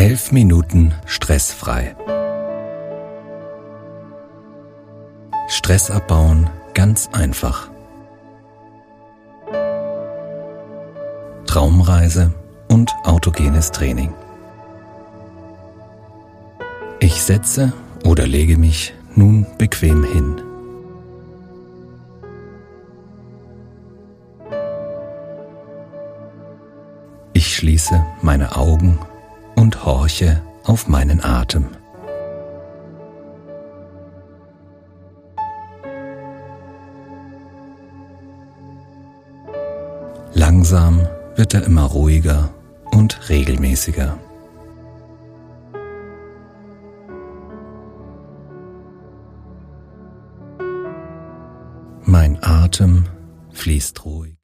11 Minuten stressfrei. Stress abbauen ganz einfach. Traumreise und autogenes Training. Ich setze oder lege mich nun bequem hin. Ich schließe meine Augen und horche auf meinen Atem. Langsam wird er immer ruhiger und regelmäßiger. Mein Atem fließt ruhig.